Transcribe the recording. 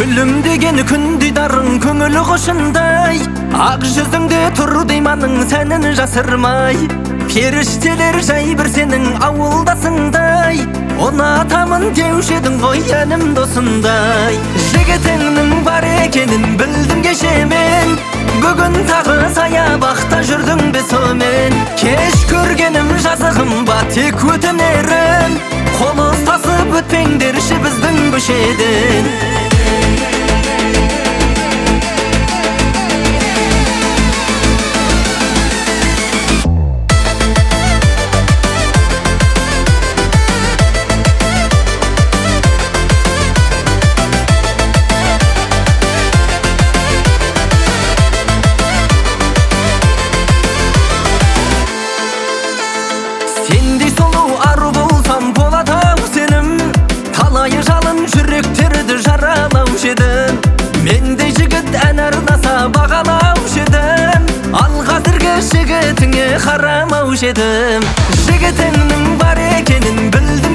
Гүлім деген күн дидарың көңіл құшындай, ақ жүзіңде тұр дейманың сәнін жасырмай. Періштелер жай бір сенің ауылдасыңдай, ұнатамын деуші едің ғой әнім досындай. Жігітіңнің бар екенін білдім кеше мен, бүгін тағы саябақта жүрдің бе сомен. Кеш көргенім жазығым ба тек өтінерім, қол ұстасып өтпеңдерші біздің көшеден. Сендей сұлу ару болсам болады-ау сенім, талай жалын жүректерді жаралаушы едім. Мендей жігіт ән арнаса бағалаушы едім, ал қазіргі жігітіңе қарамаушы едім. Жігітіңнің бар екенін білдім